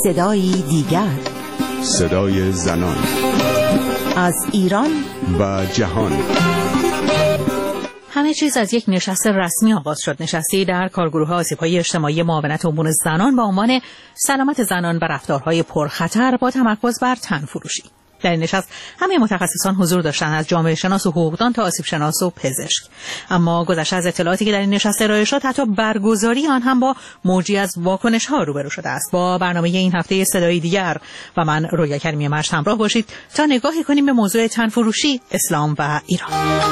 صدایی دیگر، صدای زنان از ایران و جهان. همه چیز از یک نشست رسمی آغاز شد. نشستی در کارگروه آسیب‌های اجتماعی معاونت امور زنان با عنوان سلامت زنان و رفتارهای پرخطر با تمرکز بر تن‌فروشی. در این نشست همه متخصصان حضور داشتند، از جامعه شناس و حقوقدان تا آسیب شناس و پزشک. اما گذشته از اطلاعاتی که در این نشست ارائه شد، حتی برگزاری آن هم با موجی از واکنش‌ها روبرو شده است. با برنامه این هفته صدای دیگر و من رویا کریمی مشت همراه باشید تا نگاهی کنیم به موضوع تن‌فروشی، اسلام و ایران.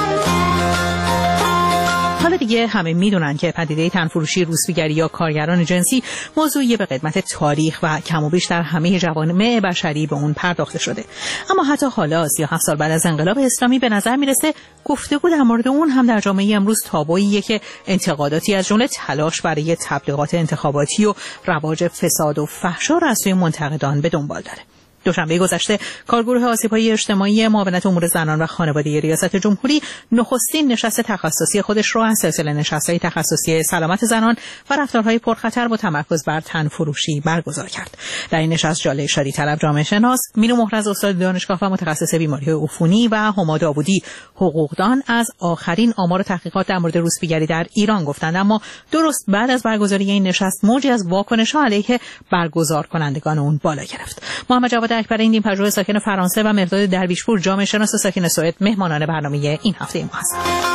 حالا دیگه همه میدونن که پدیده تن‌فروشی، روسپیگری یا کارگران جنسی موضوعی به قدمت تاریخ و کم و بیش در همه جوامع بشری به اون پرداخته شده. اما حتی حالا 37 سال بعد از انقلاب اسلامی به نظر میرسه گفتگو در مورد اون هم در جامعه امروز تابوییه که انتقاداتی از جمله تلاش برای تبلیغات انتخاباتی و رواج فساد و فحشا را از سوی منتقدان به دنبال داره. دوشنبه گذشته کارگروه آسیب‌های اجتماعی معاونت امور زنان و خانواده ریاست جمهوری نخستین نشست تخصصی خودش رو از سلسله نشست‌های تخصصی سلامت زنان و رفتارهای پرخطر با تمرکز بر تن‌فروشی برگزار کرد. در این نشست جاله شادی طلب جامعه شناس، مینو محرز استاد دانشگاه و متخصص بیماری‌های عفونی و هما داوودی حقوقدان از آخرین آمار و تحقیقات در مورد روسپیگری در ایران گفتند. اما درست بعد از برگزاری این نشست موجی از واکنش‌ها علیه برگزار کنندگان اون بالا گرفت. محمد جواد اکبر این پژوه ساکن فرانسه و مرداد درویشپور جامعه شناس ساکن سوئد مهمانان برنامه این هفته ما هستند.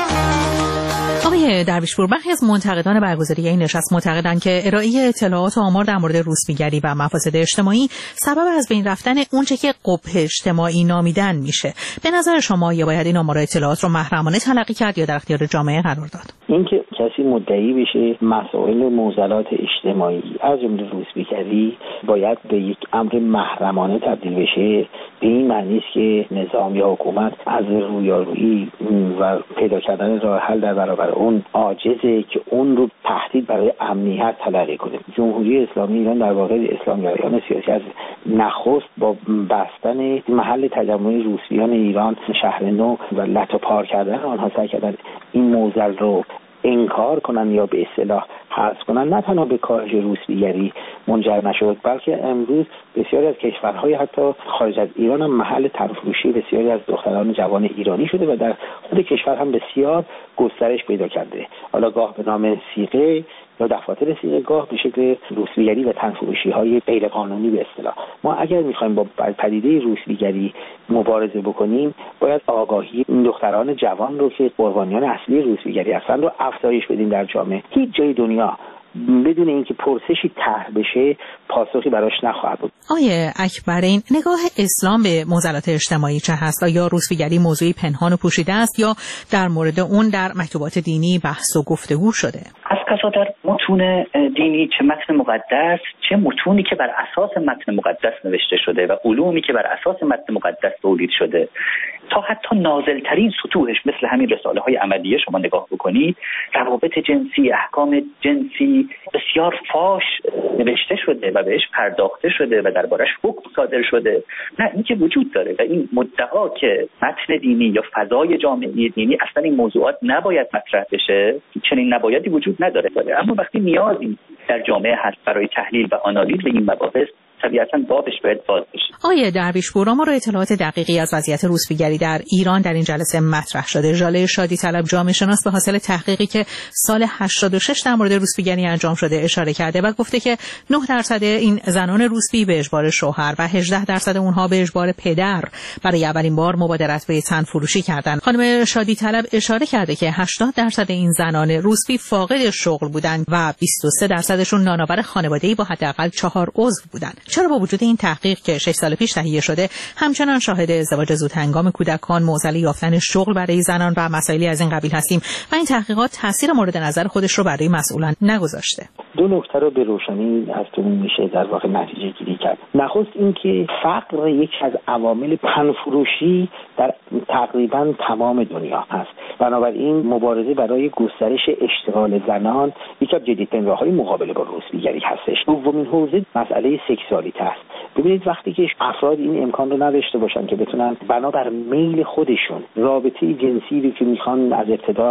آقای درویشپور، برخی از منتقدان برگزاری این نشست معتقدند که ارائه اطلاعات و آمار در مورد روسپیگری و مفاسد اجتماعی سبب از بین رفتن اونچه که قبح اجتماعی نامیدن میشه. به نظر شما یا باید این آمار و اطلاعات رو محرمانه تلقی کرد یا در اختیار جامعه قرار داد؟ اینکه کسی مدعی بشه مسائل معضلات اجتماعی از جمله روسپیگری باید به یک امر محرمانه تبدیل بشه، به این معنی است که نظام یا حکومت از رویارویی و پیدا کردن راه حل در برابر اون عاجزه که اون رو تهدید برای امنیت تلقی کنه. جمهوری اسلامی ایران در واقع اسلامیان سیاسی از نخست با بستن محل تجمع روسپیان ایران شهر نو و لطوپار کردن آنها سعی کردن این معضل رو انکار کنن یا به اصطلاح حذف کنن. نه تنها به کاهش روسپیگری منجر نشد، بلکه امروز بسیاری از کشورهای حتی خارج از ایران هم محل تن‌فروشی بسیاری از دختران جوان ایرانی شده و در خود کشور هم بسیار گسترش پیدا کرده. حالا گاه به نام صیغه یا دفاتر صیغه، گاه به شکل روسپیگری و تن‌فروشی های غیر قانونی به اصطلاح. ما اگر می‌خوایم با پدیده روسپیگری مبارزه بکنیم، باید آگاهی این دختران جوان رو که قربانیان اصلی روسپیگری هستند رو افزایش بدیم در جامعه. هیچ جای دنیا بدون اینکه پرسشی طرح بشه پاسخی براش نخواهد بود. آیه اکبر، این نگاه اسلام به معضلات اجتماعی چه هست؟ یا روسپیگری موضوعی پنهان و پوشیده است یا در مورد اون در مکتوبات دینی بحث و گفتگو شده؟ از قضا در متون دینی، چه متن مقدس چه متونی که بر اساس متن مقدس نوشته شده و علومی که بر اساس متن مقدس تولید شده، تا حتی نازلترین سطوحش مثل همین رساله های عمدیه شما نگاه بکنید، روابط جنسی، احکام جنسی بسیار فاش نوشته شده و بهش پرداخته شده و دربارش حکم صادر شده. نه، این که وجود داره و این مدعا که متن دینی یا فضای جامعه دینی اصلا این موضوعات نباید مطرح بشه، چنین نبایدی وجود نداره. اما وقتی نیازی در جامعه هست برای تحلیل و آنالیز این مباحث، طبیعتاً بابش باید باز بشه. آقای درویشپور، ما رو اطلاعات دقیقی از وضعیت روسپیگری در ایران در این جلسه مطرح شده. جاله شادی طلب جامعه شناس به حاصل تحقیقی که سال 86 در مورد روسپیگری انجام شده اشاره کرده و گفته که 9% این زنان روسپی به اجبار شوهر و 18% اونها به اجبار پدر برای اولین بار مبادرت به تن‌فروشی کردند. خانم شادی طلب اشاره کرده که 80% این زنان روسپی فاقد شغل بودند و 23%شون نانآور خانواده‌ای با حداقل 4 عضو بودند. چرا با وجود این تحقیق که 6 سال پیش تهیه شده همچنان شاهد ازدواج زودهنگام کودکان، معضل یافتن شغل برای زنان و مسائلی از این قبیل هستیم و این تحقیقات تاثیر مورد نظر خودش رو برای مسئولان نگذاشته؟ دو نکته رو به روشنی از تو میشه در واقع نتیجه گیری کرد. نخست اینکه فقر یکی از عوامل تن‌فروشی در تقریبا تمام دنیا هست. بنابراین مبارزه برای گسترش اشتغال زنان یکی از جدیدترین راه‌های مقابله با روسپیگری هستش. دومین حوزه مسئله سکسوالیته است. ببینید وقتی که افراد این امکان رو نداشته باشن که بتونن بنابر میل خودشون رابطه جنسی رو که میخوان از ابتدا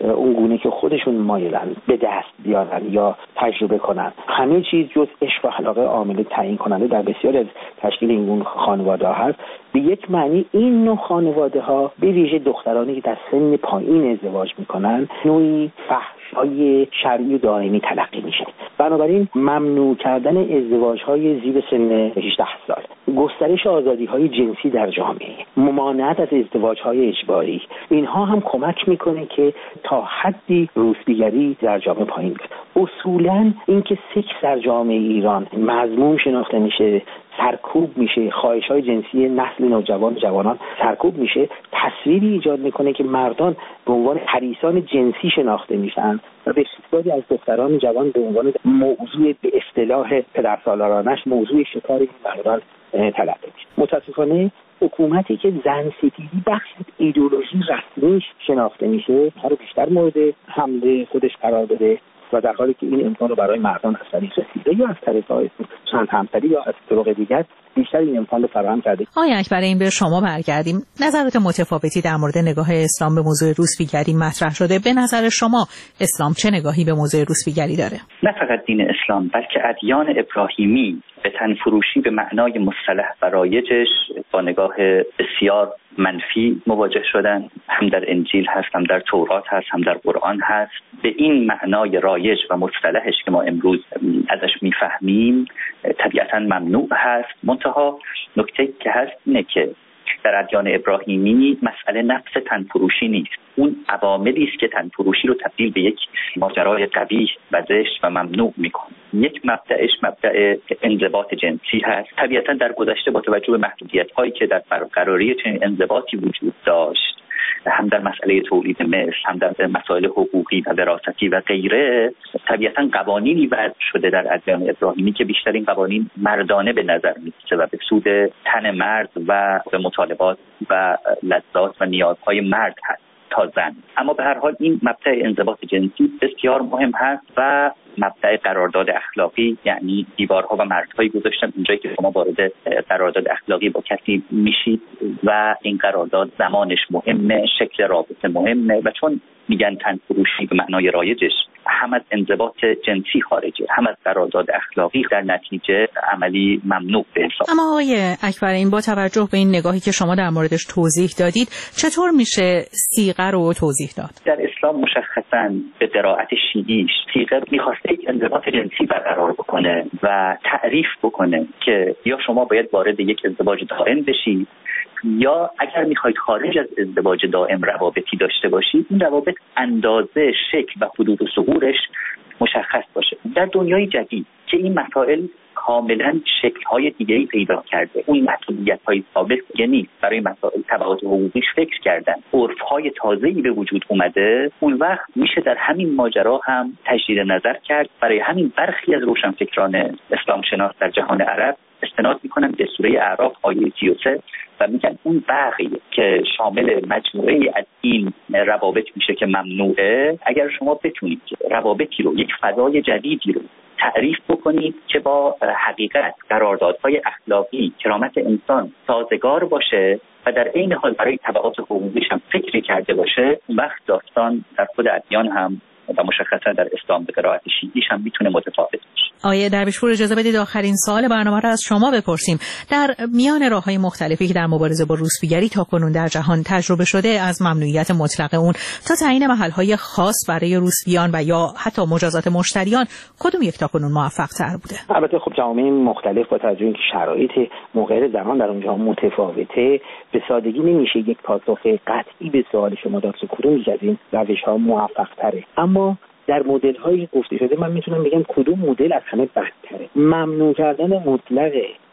اون گونه که خودشون مایلن به دست بیارن یا تجربه کنن. همه چیز جز عشق و علاقه عامل تعیین کننده در بسیاری از تشکیل این خانواده ها هست. به یک معنی این نوع خانواده ها به ویژه دخترانی که در سن پایین ازدواج میکنن نوعی فحش‌های شرعی و دائمی تلقی میشه. بنابراین ممنوع کردن ازدواج‌های زیر سن 18 سال، گسترش آزادی‌های جنسی در جامعه، ممانعت از ازدواج‌های اجباری، اینها هم کمک میکنه که تا حدی روسبیگری در جامعه پایین بیاد. اصولاً اینکه سکس در جامعه ایران مذموم شناخته میشه، سرکوب میشه، خواهش‌های جنسی نسل نوجوان جوانان سرکوب میشه، تصویری ایجاد میکنه که مردان به عنوان حریصان جنسی شناخته میشن و بسیاری از دختران جوان به عنوان موضوع به اصطلاح پدرسالارانش موضوع شکار این مردان تلقی میشه. متاسفانه حکومتی که زن ستیزی بخش از ایدئولوژی رسمیش شناخته میشه هر بیشتر مورد حمله خودش قرار بده و در حالی که این امکان رو برای مردان از طریق رسیده یا از طریق چند همسری یا از طرق دیگر بیشتر این امکان رو فراهم کرده. آقای اکبر، این به شما برگردیم. نظرات متفاوتی در مورد نگاه اسلام به موضوع روسبیگری مطرح شده. به نظر شما اسلام چه نگاهی به موضوع روسبیگری داره؟ نه فقط دین اسلام بلکه ادیان ابراهیمی به تنفروشی به معنای مصطلح و رایجش با نگاه بسیار منفی مواجه شدن. هم در انجیل هست، هم در تورات هست، هم در قرآن هست. به این معنای رایج و مصطلحش که ما امروز ازش میفهمیم طبیعتاً ممنوع هست. منتها نکته که هست اینه که در ادیان ابراهیمی مسئله نفس تنفروشی نیست. اون عواملی است که تنفروشی رو تبدیل به یک ماجرای قبیح و زشت و ممنوع میکنه. یک مبدأش مبدأ انضباط جنسی هست. طبیعتاً در گذشته با توجه به محدودیت‌هایی که در برقراری چنین انضباطی وجود داشت، هم در مسئله تولید مثل، هم در مسائل حقوقی و وراثتی و غیره، طبیعتاً قوانینی وضع شده در ادیان ابراهیمی که بیشتر این قوانین مردانه به نظر می‌رسه و به سود تن مرد و به مطالبات و لذات و نیازهای مرد هست تا زن. اما به هر حال این مبدأ انضباط جنسی بسیار مهم هست و مبدأ قرارداد اخلاقی، یعنی دیوارها و مردهایی گذاشتن اونجایی که شما وارد قرارداد اخلاقی با کسی میشید و این قرارداد زمانش مهمه، شکل رابطه مهمه و چون میگن تنفروشی به معنای رایجش هم از انضباط جنسی خارجه هم از قرارداد اخلاقی، در نتیجه عملی ممنوع به حساب. اما آقای اکبر، این با توجه به این نگاهی که شما در موردش توضیح دادید چطور میشه صیغه رو توضیح داد؟ در اسلام مشخصاً به قرائت شیعیش صیغه میخواسته یک انضباط جنسی برقرار بکنه و تعریف بکنه که یا شما باید وارد یک ازدواج دائم بشید یا اگر میخواید خارج از ازدواج دائم روابطی داشته باشید این روابط اندازه، شکل و حدود و ظهورش مشخص باشه. در دنیای جدید که این مسائل کاملا شکل‌های دیگه‌ای پیدا کرده، اون محدودیت‌های ثابت دیگه نیست، برای مسائل تبعات حقوقیش فکر کردن، عرف‌های تازه‌ای به وجود اومده، اون وقت میشه در همین ماجرا هم تجدید نظر کرد. برای همین برخی از روشنفکران اسلام شناس در جهان عرب استناد میکنن به سوره اعراف آیه 33 و میگن اون بقیه که شامل مجموعه از این روابط میشه که ممنوعه، اگر شما بتونید روابطی رو، یک فضای جدیدی رو تعریف بکنید که با حقیقت، قراردادهای اخلاقی، کرامت انسان سازگار باشه و در عین حال برای تبعات حقوقیش هم فکری کرده باشه، اون وقت داستان در خود ادیان هم و مشخصا در اسلام به قرائت شیعیش هم میتونه متفاوت باشه. آیه درویشپور اجازه بدید آخرین سوال برنامه را از شما بپرسیم. در میان راه‌های مختلفی که در مبارزه با روسبیگری تاکنون در جهان تجربه شده، از ممنوعیت مطلق اون تا تعیین محل‌های خاص برای روسبیان و یا حتی مجازات مشتریان، کدوم یک تاکنون موفق‌تر بوده؟ البته خب جوامع مختلف با توجه به اینکه شرایط موقعیت زنان در اونجا متفاوته، به سادگی نمیشه یک پاسخ قطعی به سوال شما داد که کدوم از این روش‌ها موفق‌تره. اما در مدل‌هایی گفته شده من میتونم بگم کدوم مدل از همه بدتره. ممنوع کردن مطلق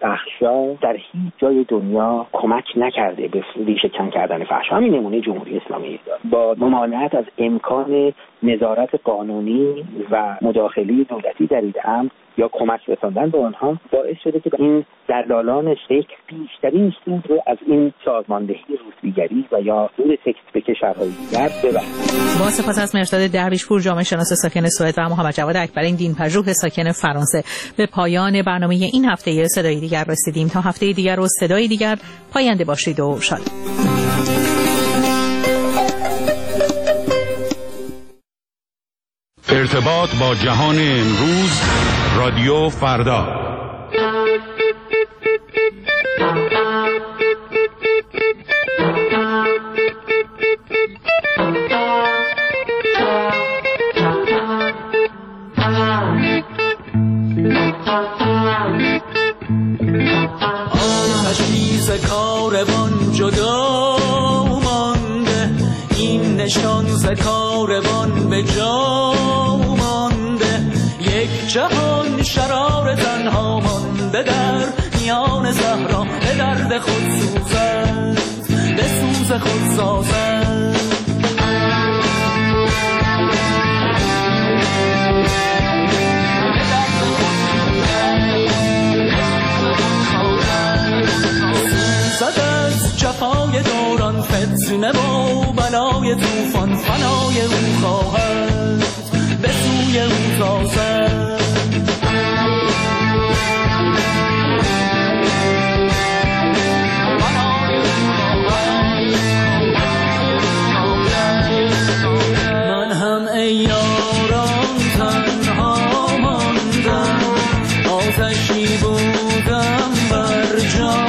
فحشا در هیچ جای دنیا کمک نکرده به ریشه کن کردن فحشا. همین نمونه جمهوری اسلامی با ممانعت از امکان نظارت قانونی و مداخله دولتی در این امر یا کمک رساندن به آنها باعث شده که این دلالان سکس بیشترین سود رو از این سازماندهی روسبیگری و یا دور سکس به کشورهای دیگر ببرند. با سپاس از مرشد درویشپور، جامعه شناس ساکن سوئد و محمد جواد اکبرین، دین‌پژوه ساکن فرانسه، به پایان برنامه این هفته صدای دیگر رسیدیم. تا هفته دیگر و صدای دیگر، پاینده باشید و شاد. ارتباط با جهان امروز، رادیو فردا. آتشیز کاروان جدا مانده، این نشان ز کاروان به جا مانده. یک جهان شرار تنها مانده در میان صحرا، به درد خود سوزد، به سوز خود سازد. از جفای دوران، فتنه و بلای طوفان، فنای او خواهد، به سوی او تازد. من هم ای یاران تنها ماندم، آتشی بودم بر جا.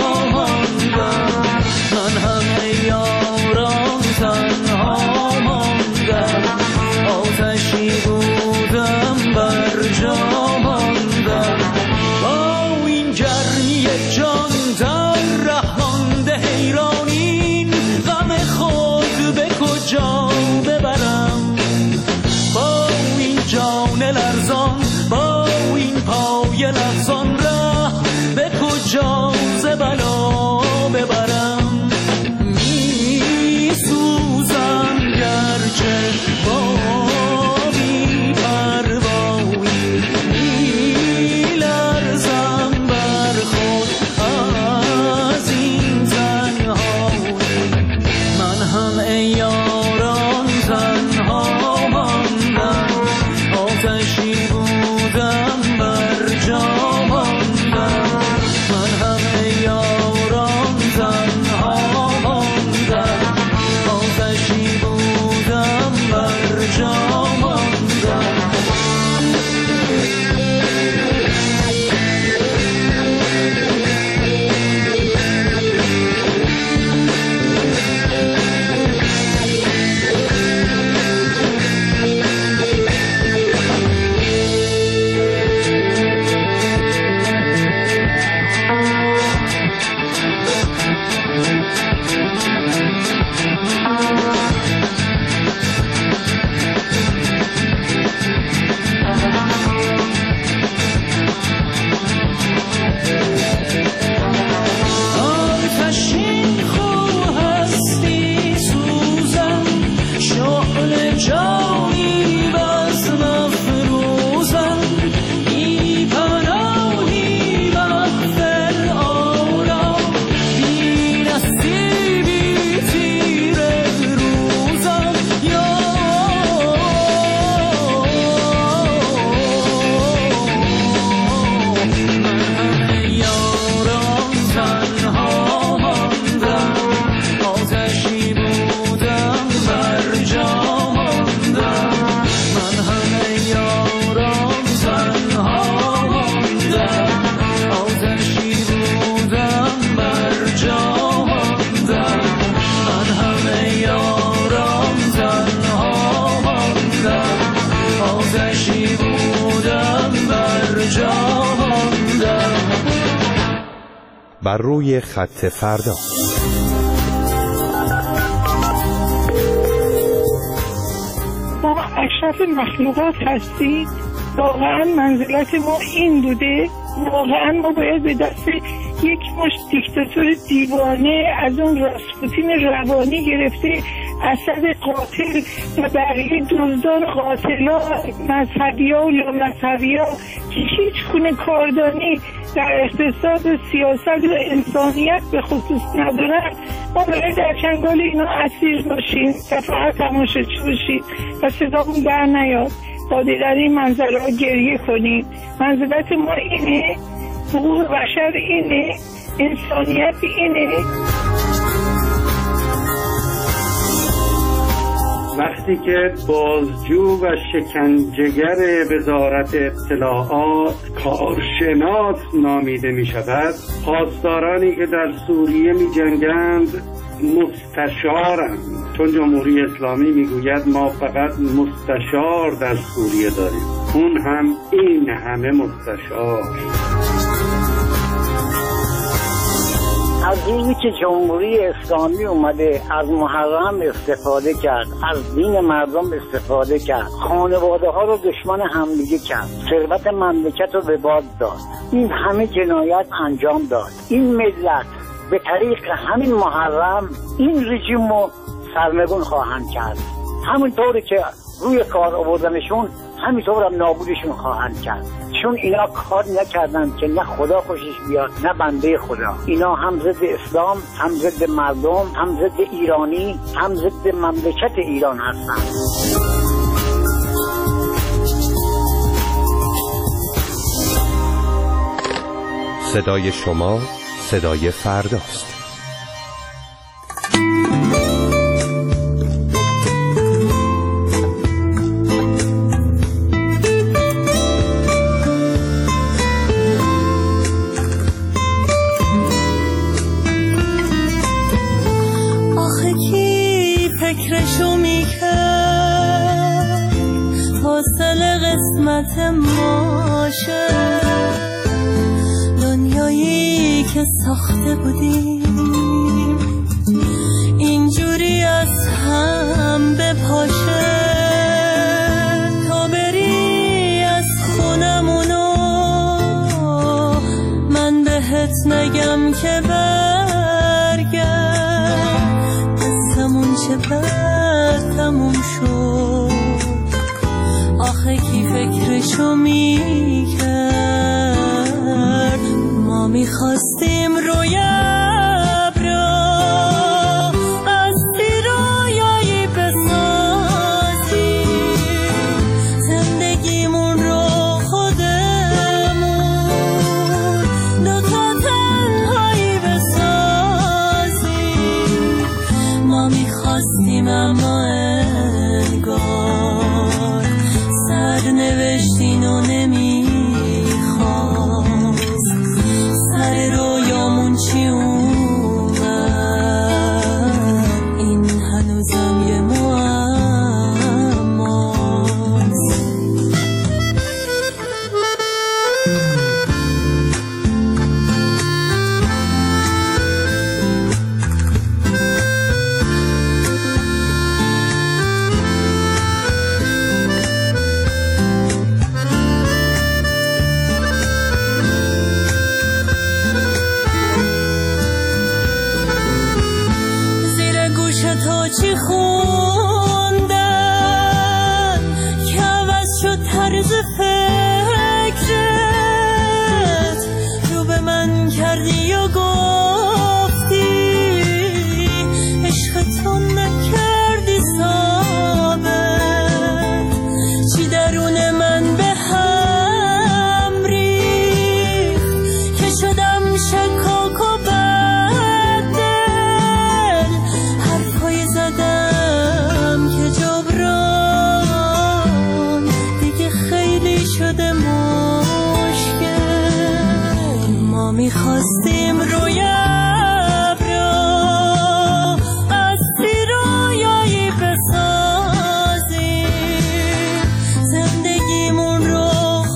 بر روی خط فردا. ما اشرف مخلوقات هستید. واقعا منزلت ما این بوده. واقعا ما باید به دست یک مشت دیکتاتور دیوانه از اون راسپوتین روانی گرفته اسد قاتل و بقیه دزدان قاتلا مذهبی‌ها و لامذهبی‌ها که هیچ گونه کاردانی در اقتصاد سیاست و انسانیت به خصوص ندارن، ما باید در چنگال اینا اسیر باشیم و فقط تماشاچی باشیم و صدامون بر نیاد. باید در این منظرها گریه کنیم. منزلت ما اینه، حقوق بشر اینه، انسانیت اینه. وقتی که بازجو و شکنجهگر وزارت اطلاعات کارشناس نامیده می شود، پاسدارانی که در سوریه می جنگند مستشارند، چون جمهوری اسلامی میگوید ما فقط مستشار در سوریه داریم، اون هم این همه مستشار. از روزی که جمهوری اسلامی اومده از محرم استفاده کرد، از دین مردم استفاده کرد، خانواده ها رو دشمن همدیگه کرد، ثروت مملکت رو به باد داد، این همه جنایت انجام داد، این ملت به طریق همین محرم این رژیم رو سرنگون خواهند کرد. همونطوری که روی کار آوردنشون همینطور هم نابودشون خواهند کرد، چون اینا کار نکردن که نه خدا خوشش بیاد نه بنده خدا. اینا هم ضد اسلام، هم ضد مردم، هم ضد ایرانی، هم ضد مملکت ایران هستند. صدای شما صدای فرداست. آخه کی فکرشو میکرد حاصل قسمت ماشه، دنیایی که ساخته بودیم اینجوری از هم بپاشه، تا بری از خونمونو من بهت نگم که برگرد، دستمون چه بد تموم شد. آخه کی فکرشو میکرد ما میخواستیم روی ابرا از رویایی بسازیم، زندگیمون رو خودمون دوتا تنهایی بسازیم. ما میخواستیم اما انگار سرنوشتین و نمیخواست، سر رویامون چی اومد این هنوزم یه معماست. تو چی خوندن که عوض شد طرز فکرت، رو به من کردی و گفتی عشق تو نکردی ثابت، چی درون من به هم ریخت که شدم شکاک و میخواستیم روی ابرا از رویایی بسازیم، زندگیمون رو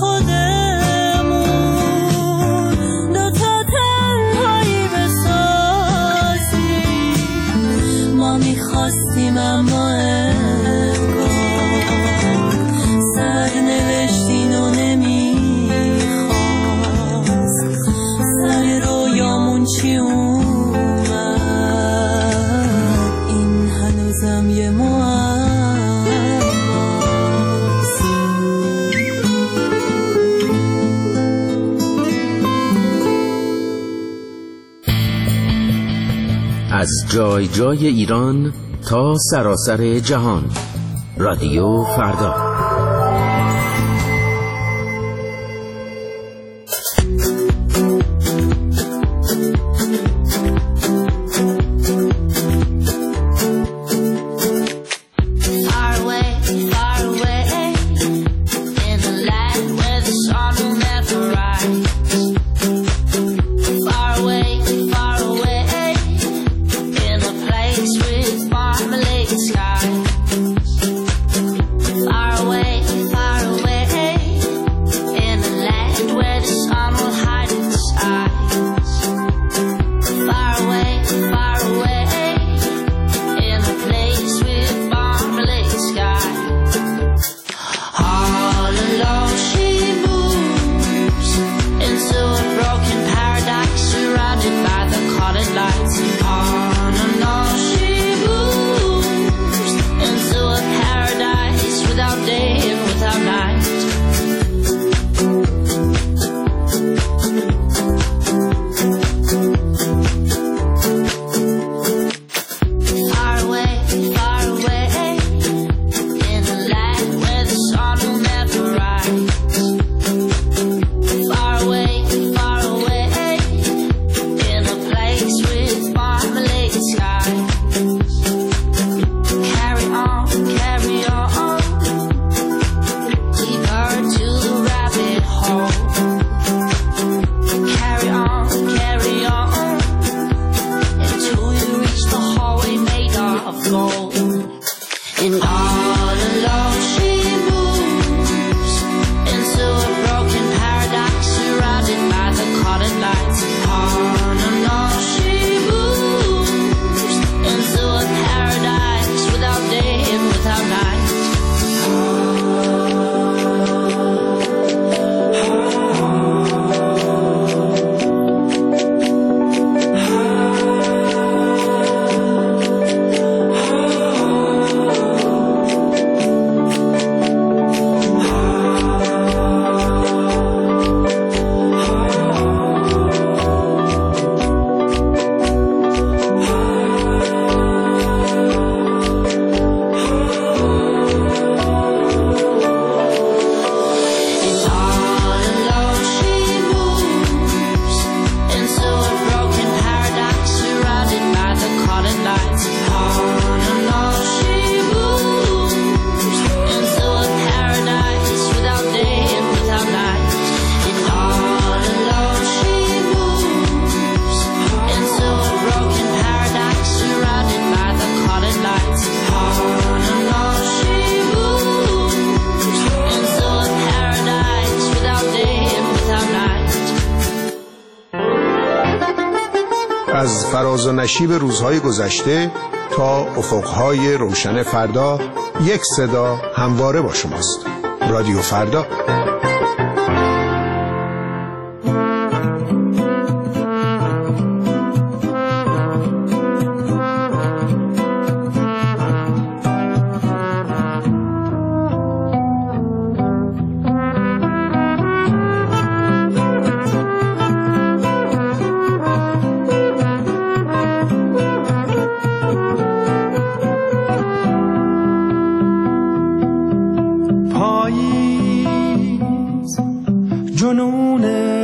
خودمون دوتا تنهایی بسازیم. ما میخواستیم اما انگار سرنوشتین و چی اومد این هنوزم یه معماست. از جای جای ایران تا سراسر جهان، رادیو فردا. فراز و نشیب روزهای گذشته تا افقهای روشن فردا، یک صدا همواره با شماست. رادیو فردا. جنون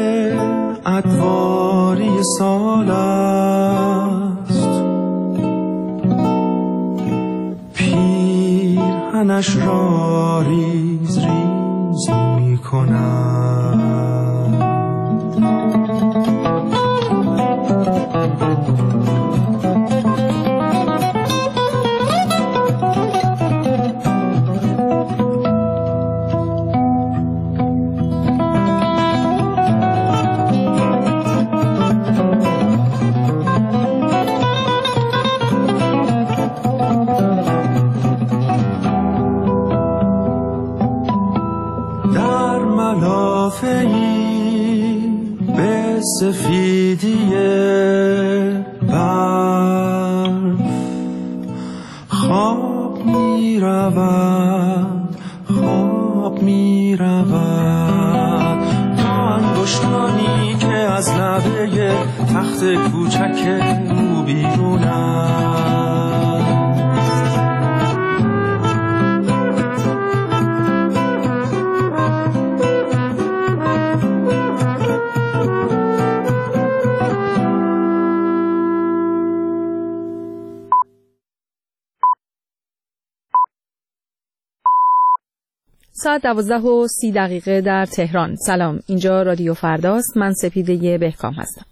ادواری سال است، پیرهنش را ریز ریز می کند. به سفیدی برف خواب می رود، خواب می رود تا انگشتانی که از لبه تخت کوچک او بیرون است. ساعت 12:30 در تهران. سلام، اینجا رادیو فرداست. من سپیده بهکام هستم.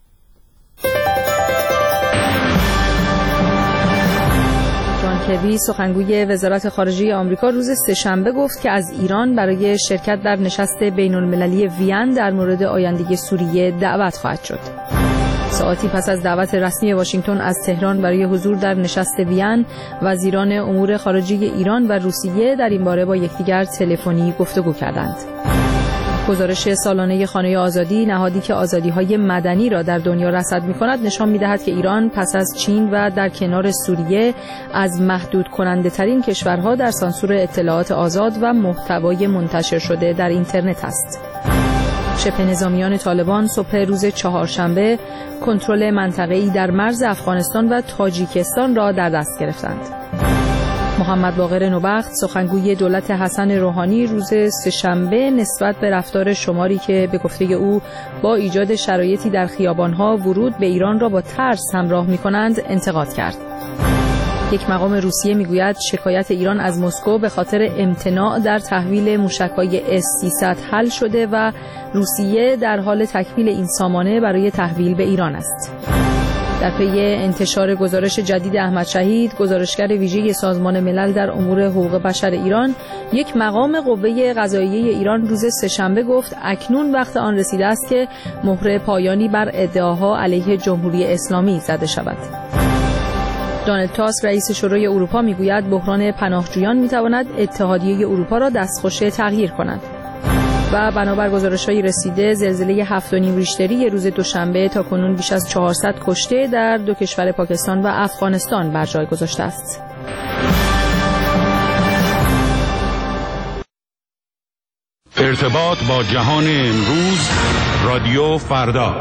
جان کربی سخنگوی وزارت خارجه آمریکا روز سه‌شنبه گفت که از ایران برای شرکت در نشست بین‌المللی وین در مورد آینده سوریه دعوت خواهد شد. ساعتی پس از دعوت رسمی واشنگتن از تهران برای حضور در نشست وین، وزیران امور خارجه ایران و روسیه در این باره با یکدیگر تلفنی گفتگو کردند. گزارش سالانه خانه آزادی، نهادی که آزادی‌های مدنی را در دنیا رصد می‌کند، نشان می‌دهد که ایران پس از چین و در کنار سوریه از محدود کننده‌ترین کشورها در سانسور اطلاعات آزاد و محتوای منتشر شده در اینترنت است. شبه نظامیان طالبان صبح روز چهارشنبه کنترل منطقه‌ای در مرز افغانستان و تاجیکستان را در دست گرفتند. محمد باقر نوبخت سخنگوی دولت حسن روحانی روز سه‌شنبه نسبت به رفتار شماری که به گفته او با ایجاد شرایطی در خیابان‌ها ورود به ایران را با ترس همراه می‌کنند انتقاد کرد. یک مقام روسیه میگوید شکایت ایران از مسکو به خاطر امتناع در تحویل موشک‌های S-300 حل شده و روسیه در حال تکمیل این سامانه برای تحویل به ایران است. در پی انتشار گزارش جدید احمد شهید، گزارشگر ویژه سازمان ملل در امور حقوق بشر ایران، یک مقام قوه قضاییه ایران روز سه‌شنبه گفت اکنون وقت آن رسیده است که مهر پایانی بر ادعاها علیه جمهوری اسلامی زده شود. دونالد تاسک رئیس شورای اروپا میگوید بحران پناهجویان میتواند اتحادیه اروپا را دستخوش تغییر کند. و بنابر گزارش‌های رسیده زلزله 7.5 ریشتری روز دوشنبه تاکنون بیش از 400 کشته در دو کشور پاکستان و افغانستان بر جای گذاشته است. ارتباط با جهان امروز، رادیو فردا.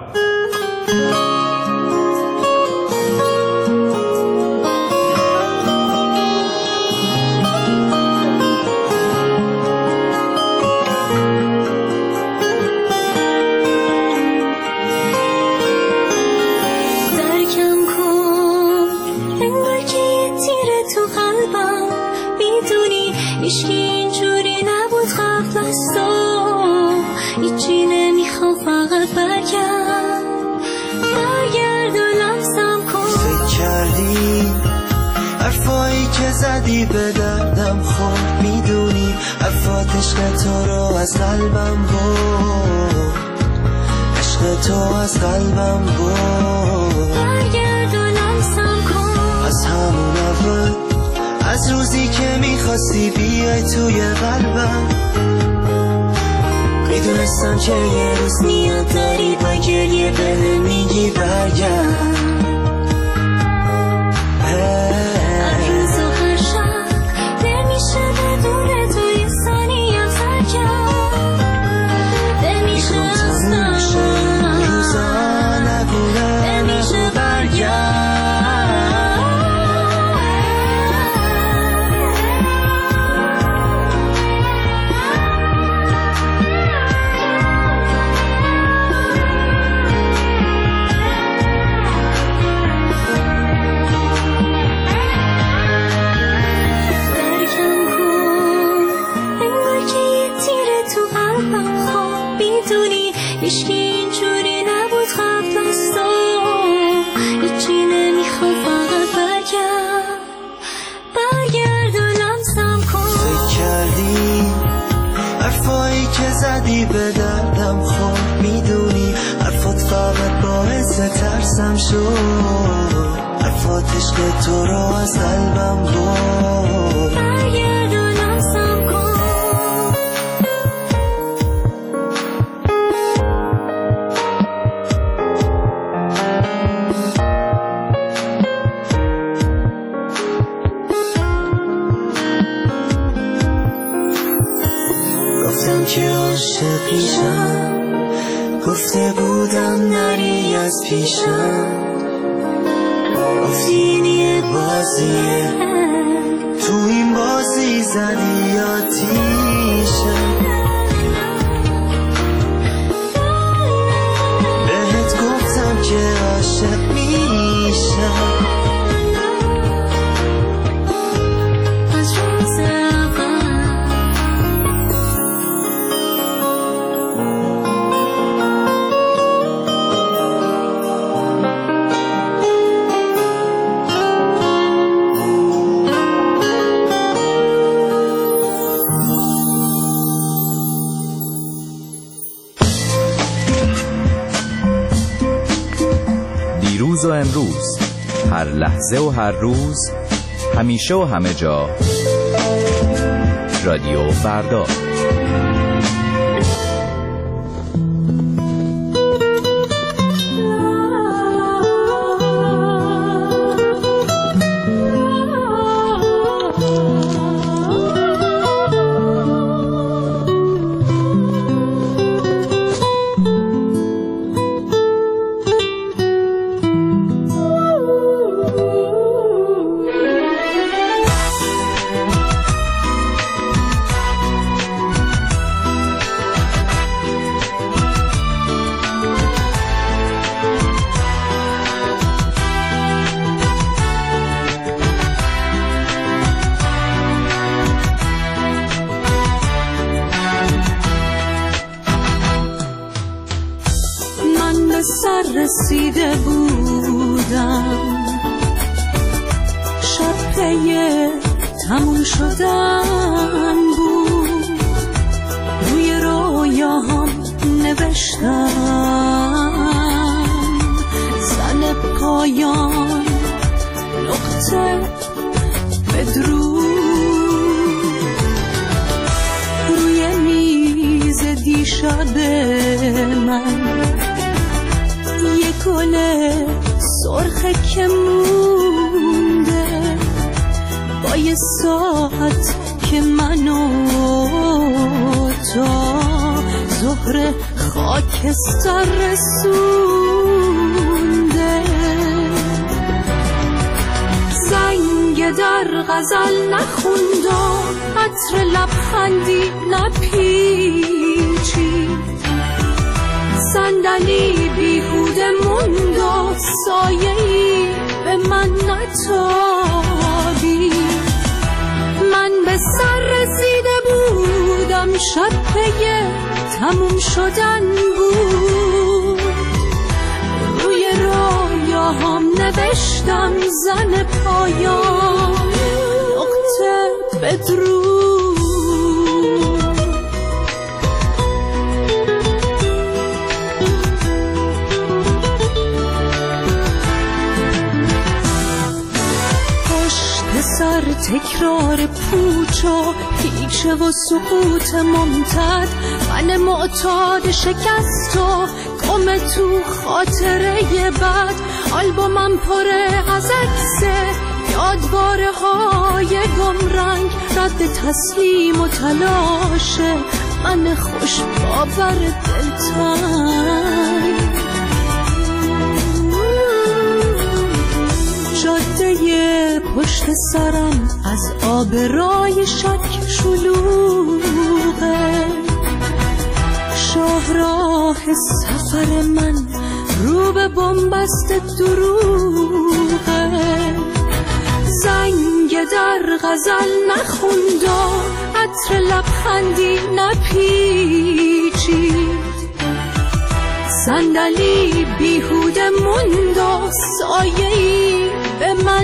زدی به دردم خوب میدونی حرفات عشق تو رو از قلبم بود، عشق تو از قلبم بود. از همون اول، از روزی که میخواستی بیای توی قلبم. میدونستم که یه روز نیاد داری با گریه به میگی برگرد. هر روز و هر شب نمیشه بدون توی ثانیم سر کرد. نمیشه اصلا روزا نگونه نمیشه برگرد. هیچکی اینجوری نبود قبل از تو، هیچی نمیخوام فقط برگرد و لمسم کن. فکر کردی حرفایی که زدی به دردم خود میدونی حرفات فقط باعث ترسم شد. حرفات عشق تو رو از قلبم بود. برگرد و لمسم کن. که عاشقیشم، گفته بودم نری از پیشم. گفتی این یه بازیه، تو این بازی زدی آتیشم. بهت گفتم که عاشق میشم. دیروز و امروز، هر لحظه و هر روز، همیشه و همه جا، رادیو فردا. رسیده بودم، شب پی تموم شدن بود. روی رویاهام نوشتم زن پایان نقطه بدرود. روی میز دیشب من یه گل سرخه که مونده، با یه ساعت که منو تا ظهر خاکستر رسونده. زنگ در غزل نخوند و عطر لبخندی نپیچید. صندلی بیهوده موند و سایه‌ای به من نتابید. من به سر رسیده بودم، شب پی تموم شدن بود. روی رویاهام نوشتم زن پایان نقطه بدرود. تکرار پوچ و پیچه و سقوط ممتد، من معتاد شکست و گم تو خاطره بد. آلبومم پره از عکس یادواره های گمرنگ، رد تسلیم و تلاشه من خوش باور دلتنگ. جاده پشت سرم از آبرای شک شلوغه، شاهراه سفر من رو به بنبست دروغه. زنگ در غزل نخوند و عطر لبخندی نپیچید، صندلی بیهوده موند و سایه‌ای به من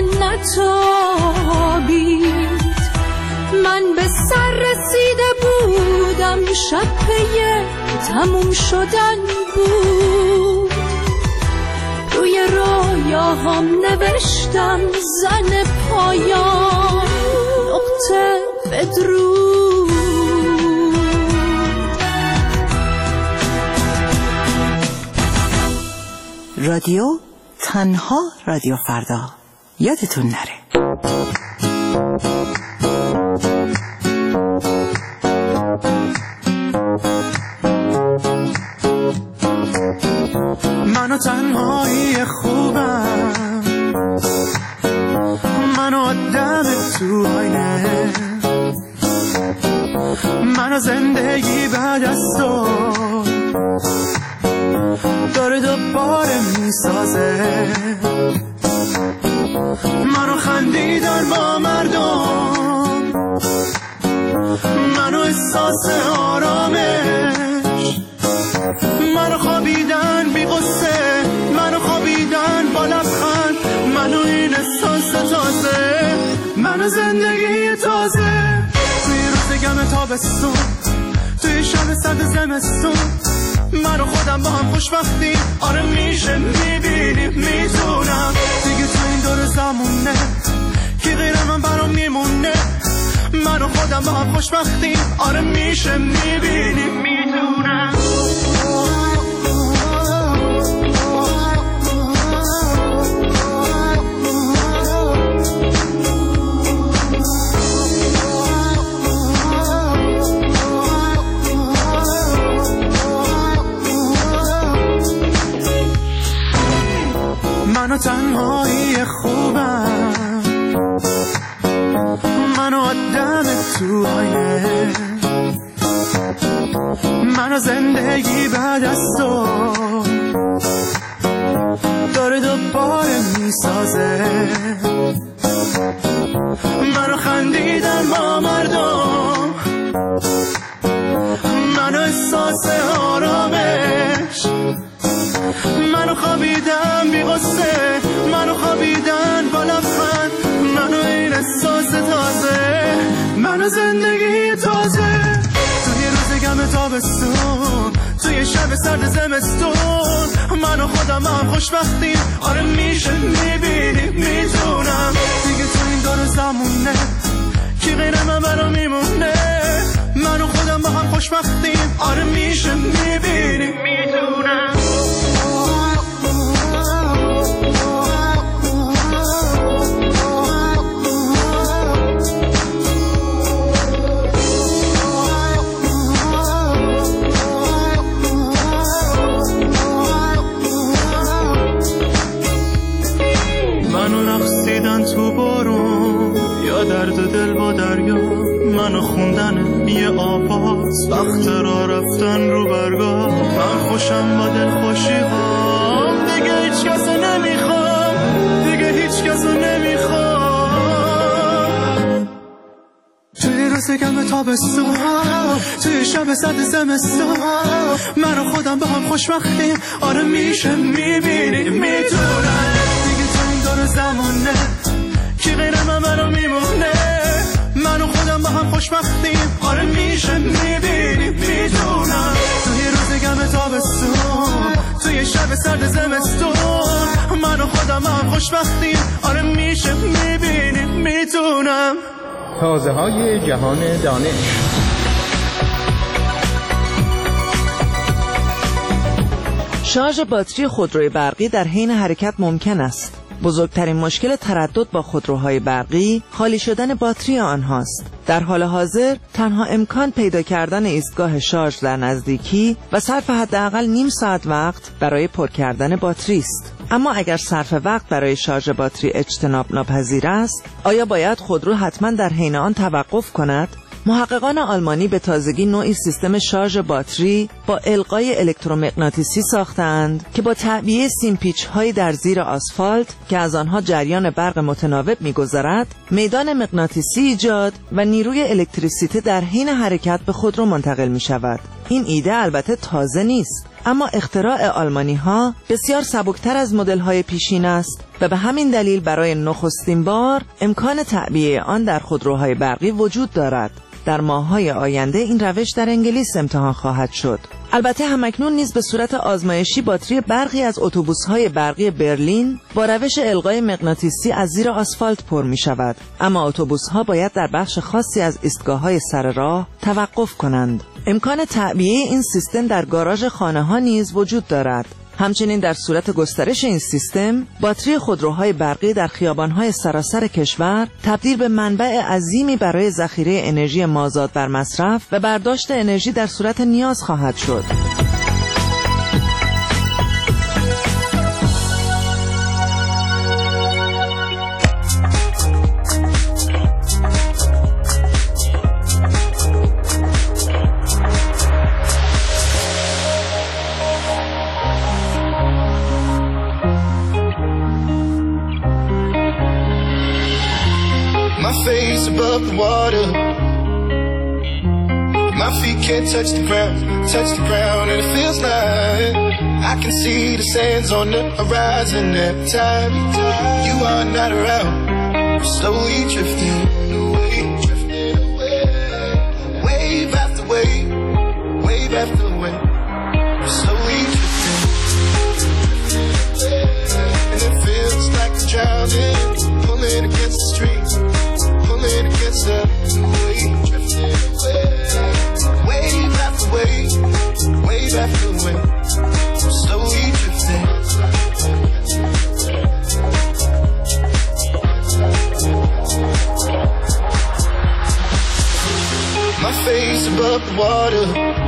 نتابید. من به سر رسیده بودم، شب پی تموم شدن بود. روی رویاهام نوشتم زن پایان نقطه بدرود. رادیو تنها رادیو فردا، یادتون نره. منو تنهایی خوبم، منو آدم تو آینه، منو زندگی بعد از تو داره دوباره میسازه. منو خندیدن با مردم، منو احساس آرامش، منو خوابیدن بی غصه، منو خوابیدن با لبخند، منو این احساس تازه، منو زندگی تازه. توی روز گم تابستون، توی شب سرد زمستون، من و خودم با هم خوشبختیم. آره میشه میبینیم میتونم دیگه تو این دور زمونه کی غیر من برام میمونه. من و خودم با هم خوشبختیم. آره میشه میبینیم میتونم. منو تنهایی خوبم، منو آدم تو آینه، منو زندگی بعد از تو داره دوباره میسازه. منو خندیدن با مردم، منو احساس آرامش، منو خوابیدم بی غصه، منو خوابیدن با لبخند، منو این احساس تازه، منو زندگی تازه. توی روز گم تابستون، توی شب سرد زمستون، منو خودم هم خوشبختیم. آره میشه میبینیم میتونم دیگه تو این دور زمونه کی غیر من برام میمونه. منو خودم با هم خوشبختیم. آره میشه میبینیم میتونم. تو بارون یا درد دل با دریا، منو خوندن یه آواز، وقت را رفتن رو برگاه. من خوشم با دل خوشی ها، دیگه هیچ کسو نمیخوام، دیگه هیچ کسو نمیخوام. توی روز گم تابستون، توی شب سرد زمستون، منو خودم با هم خوشبختیم. آره میشه میبینیم میتونم دیگه تو این دور زمونه کی غیر من برام میمونه. من و خودم با هم خوشبختیم. آره میشه میبینیم میتونم توی روز گم تابستون، توی شب سرد زمستون، من و خودم با هم خوشبختیم. آره میشه میبینیم میتونم. تازه‌های جهان دانش. شارژ باتری خودروی برقی در حین حرکت ممکن است. بزرگترین مشکل تردد با خودروهای برقی خالی شدن باتری آنهاست. در حال حاضر تنها امکان پیدا کردن ایستگاه شارژ در نزدیکی و صرف حداقل نیم ساعت وقت برای پر کردن باتری است. اما اگر صرف وقت برای شارژ باتری اجتناب ناپذیر است، آیا باید خودرو حتما در حین آن توقف کند؟ محققان آلمانی به تازگی نوعی سیستم شارژ باتری با القای الکترومغناطیسی ساختند که با تعبیه سیمپیچ‌های در زیر آسفالت که از آنها جریان برق متناوب می‌گذرد، میدان مغناطیسی ایجاد و نیروی الکتریسیته در حین حرکت به خودرو منتقل می‌شود. این ایده البته تازه نیست، اما اختراع آلمانی‌ها بسیار سبکتر از مدل‌های پیشین است و به همین دلیل برای نخستین بار امکان تعبیه آن در خودروهای برقی وجود دارد. در ماه‌های آینده این روش در انگلیس امتحان خواهد شد. البته همکنون نیز به صورت آزمایشی باتری برخی از اتوبوس‌های برقی برلین با روش القای مغناطیسی از زیر آسفالت پر می‌شود، اما اتوبوس‌ها باید در بخش خاصی از ایستگاه‌های سر راه توقف کنند. امکان تعبیه این سیستم در گاراژ خانه‌ها نیز وجود دارد. همچنین در صورت گسترش این سیستم، باتری خودروهای برقی در خیابان‌های سراسر کشور تبدیل به منبع عظیمی برای ذخیره انرژی مازاد بر مصرف و برداشت انرژی در صورت نیاز خواهد شد. Above the water, my feet can't touch the ground, and it feels like I can see the sands on the horizon every time you are not around. I'm slowly drifting away, wave after wave, wave after wave. I'm slowly drifting, and it feels like I'm drowning, pulling against the stream. Against the wave, drifting away, wave after wave, wave after wave, slowly drifting. My face above the water,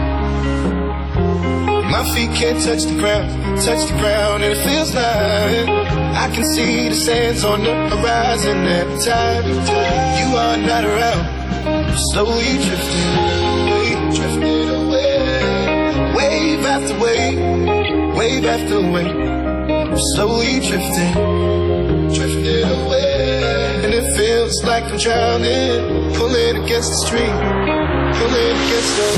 my feet can't touch the ground, and it feels like I can see the sands on the horizon every time you are not around. I'm slowly drifting away, wave after wave, wave after wave. I'm slowly drifting away, and it feels like I'm drowning, pulling against the stream, pulling against the.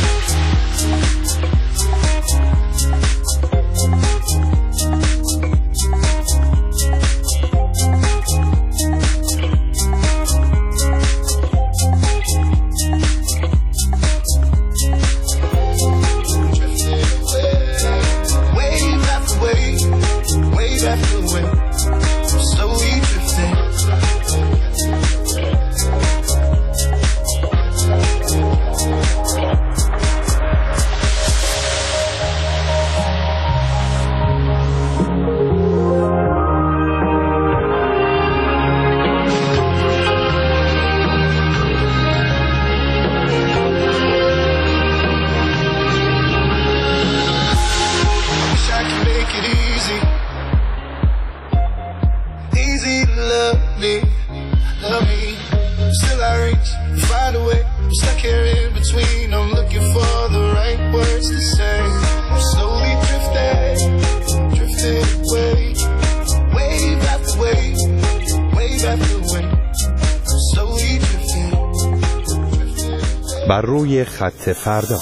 بر روی خط فردا.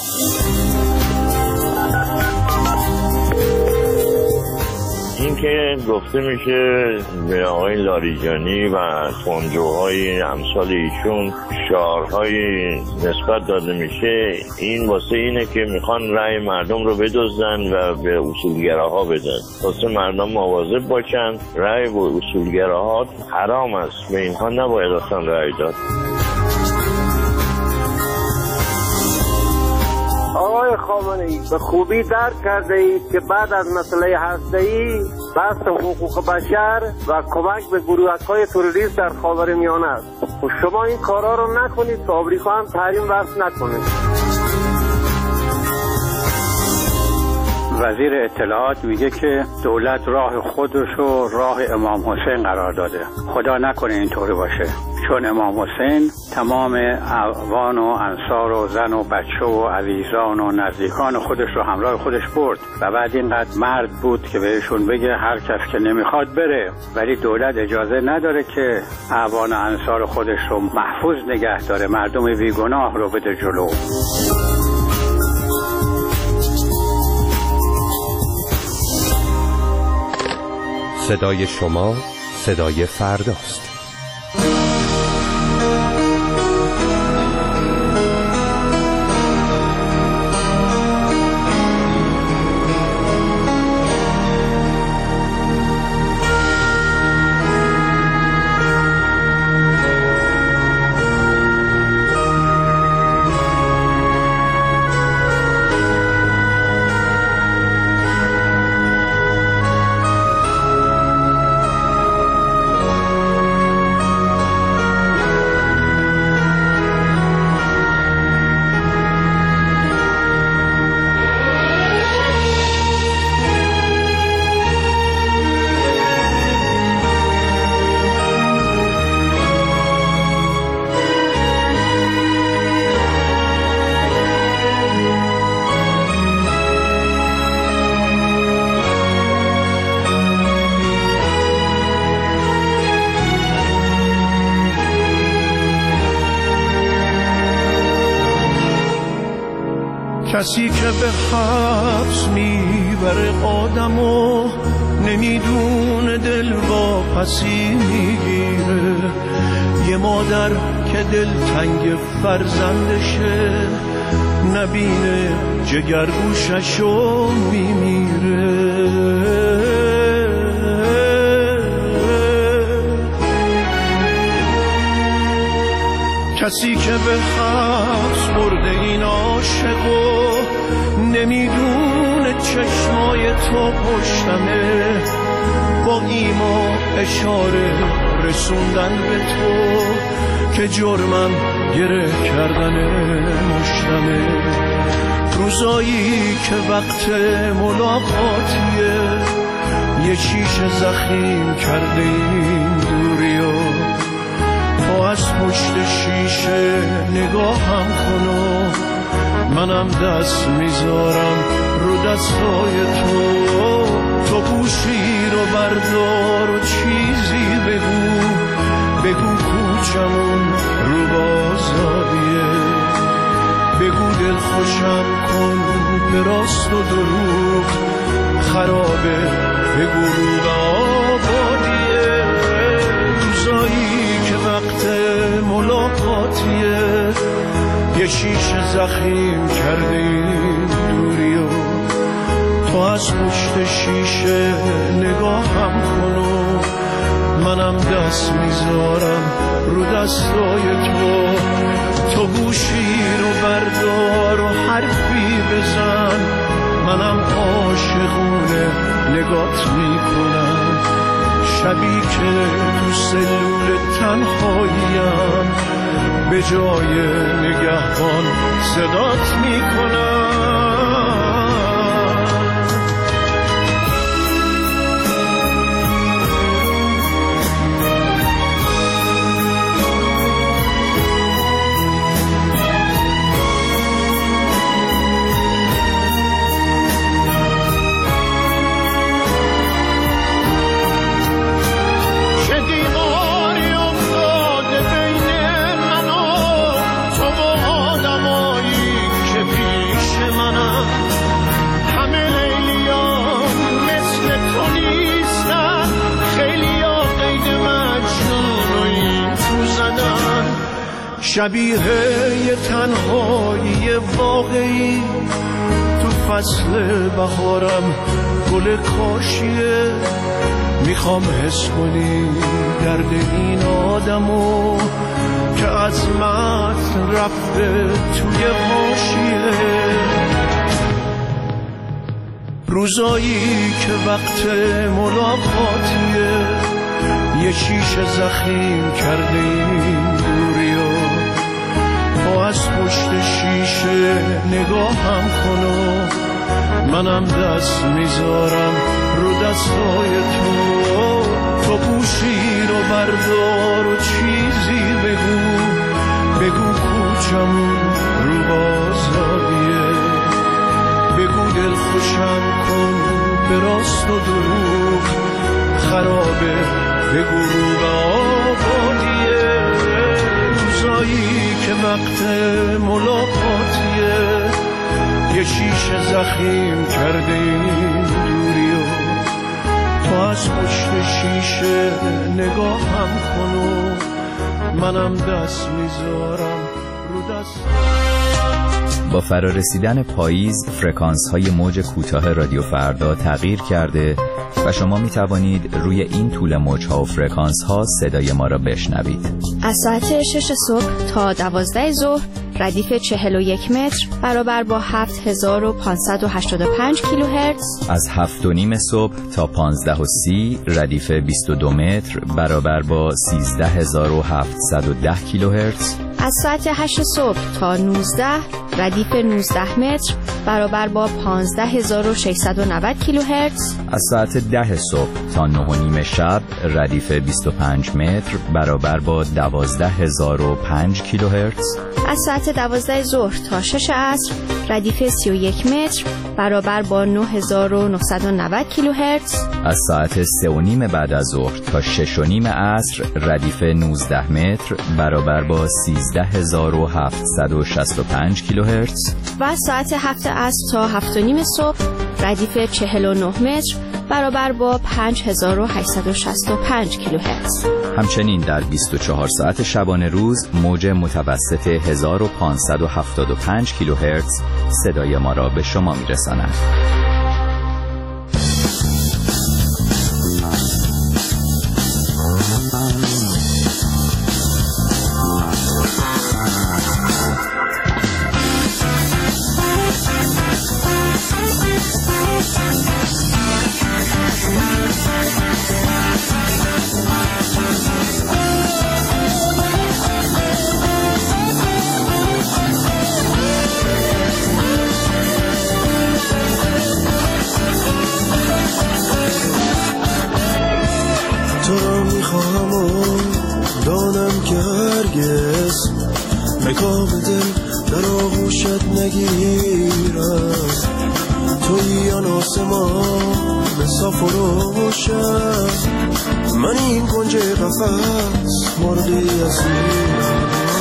این که گفته میشه به آقای لاریجانی و خونجوهای امثال ایشون شعارهایی نسبت داده میشه، این واسه اینه که میخوان رأی مردم رو بدزدن و به اصولگراها بدن، واسه مردم مواظب باشن. رأی به اصولگراها حرام است، به اینها نباید اصلا رأی داد. خامنه‌ای به خوبی درک کرده اید که بعد از مسئله هسته‌ای بحث حقوق بشر و کمک به گروه‌های تروریست در خاورمیانه است. شما این کارا رو نکنید که آمریکا هم تحریم وضع نکنه. وزیر اطلاعات میگه که دولت راه خودش رو راه امام حسین قرار داده. خدا نکنه اینطوری باشه، چون امام حسین تمام اعوان و انصار و زن و بچه و عزیزان و نزدیکان خودش رو همراه خودش برد و بعد اینقدر مرد بود که بهشون بگه هر کس که نمیخواد بره، ولی دولت اجازه نداره که اعوان و انصار خودش رو محفوظ نگه داره، مردم بیگناه رو بده جلو. صدای شما صدای فرداست. کسی که به حبس میبره آدمو نمیدونه دل واپسی میگیره. یه مادر که دل تنگ فرزندشه نبینه جگرگوششو میمیره. کسی که به حبس برده این عاشقو نمیدونه چشمای تو پشتمه، با ایما اشاره رسوندن به تو که جرمم گره کردن مشتمه. روزایی که وقت ملاقاتیه یه شیشه زخیم کرده این دوریو، تو از پشت شیشه نگاهم کنو، منم دست میذارم رو دستای تو گوشی رو بردار و چیزی بگو کوچمون رو بازاریه، بگو دل خوشم کن به راست و دروغ خرابه، بگو رو آبادیه. روزایی که وقت ملاقاتیه یه شیشه زخیم کرده این دوریو، تو از پشت شیشه نگاهم کنو، منم دست میذارم رو دستای تو گوشی رو بردار و حرفی بزن، منم عاشقونه نگات میکنم. شبی که تو سلول تنهاییم به جای نگهبان صدات میکنم. شبیه یه تنهایی واقعی تو فصل بهارم گل کاشیه، میخوام حس کنی درد این آدمو که از متن رفته توی حاشیه. روزایی که وقت ملاقاتیه، یه شیشه زخیم کرده این دوریا، تو از پشت شیشه نگاهم کن و منم دست میذارم رو دستای تو گوشی رو بردار و چیزی بگو کوچمون رو آزادیه، بگو دل خوشم کن به راست و دروغ خرابه، بگو رو به آبادیه، روزایی که وقت ملاقاتیه، یه شیشه زخیم کرده این دوریو، تو از پشت شیشه نگاهم کن و منم دست میذارم رو دست. با فرارسیدن پاییز فرکانس های موج کوتاه رادیو فردا تغییر کرده و شما می توانید روی این طول موج ها و فرکانس ها صدای ما را بشنوید. از ساعت 6 صبح تا 12 ظهر ردیف 41 متر برابر با 7585 کیلوهرتز. از 7:30 صبح تا 15:30 ردیف 22 متر برابر با 13710 کیلوهرتز. از ساعت 8 صبح تا 19 ردیف 19 متر برابر با 15690 کیلوهرتز. از ساعت 10 صبح تا 9:30 شب ردیف 25 متر برابر با 12005 کیلوهرتز. از ساعت 12 ظهر تا 6 عصر ردیف 31 متر برابر با 9990 کیلوهرتز. از ساعت 3:30 بعد از ظهر تا 6:30 عصر ردیف 19 متر برابر با 13765 کیلوهرتز. و از ساعت 7 عصر تا 7:30 صبح ردیف 49 متر برابر با 5865 کیلوهرتز. همچنین در 24 ساعت شبانه روز موج متوسط 1575 کیلوهرتز صدای ما را به شما میرساند. مکام دل در آغوشت نگیرم، توی آن آسمان صاف و روشن، من این کنج قفس مرغی اسیرم،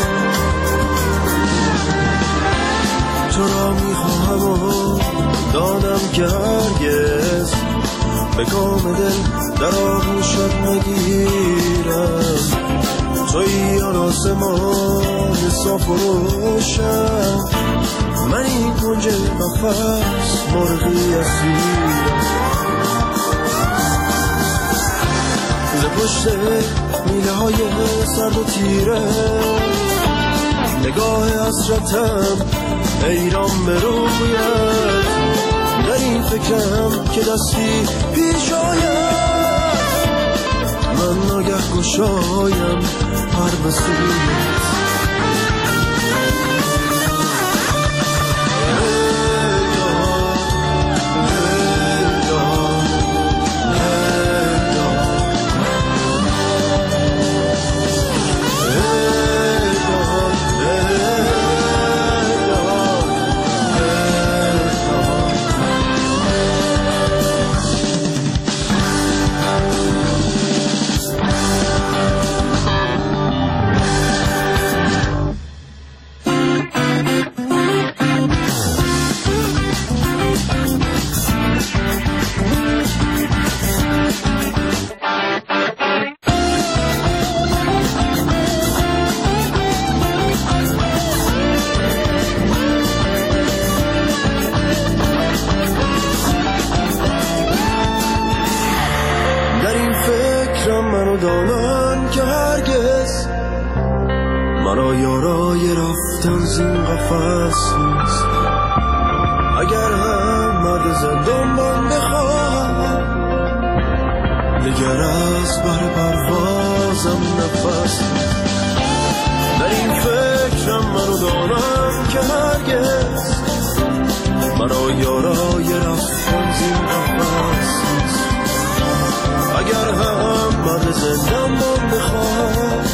تو را میخواهم و دانم که هرگز مکام دل در آغوشت نگیرم، توی آن آسمان صاف و روشن، من این کنج قفس مرغی اسیرم، ز پشت میله های سرد و تیره نگاه حسرتم حیران به رویت، در این فکرم که دستی پیش آید، من ناگه گشایم هر بسیت. دانم که هرگز مرا یارای رفتن زین قفس نیست، اگر هم مرد زندان بنده هرگز مرا یارای رفتن زین نفس نیست. اگر هم مرد زندم مانده خواهد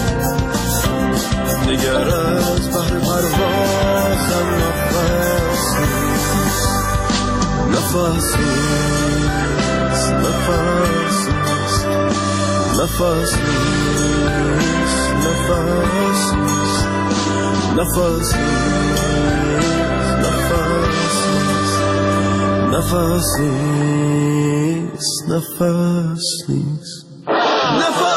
دیگر از بحر پروازم نفس نیست. نفس نیست، نفس نیست، نفس نیست، نفس نیست، نفس نیست، نفس نیست، نفس نیست، نفس نیست، نفس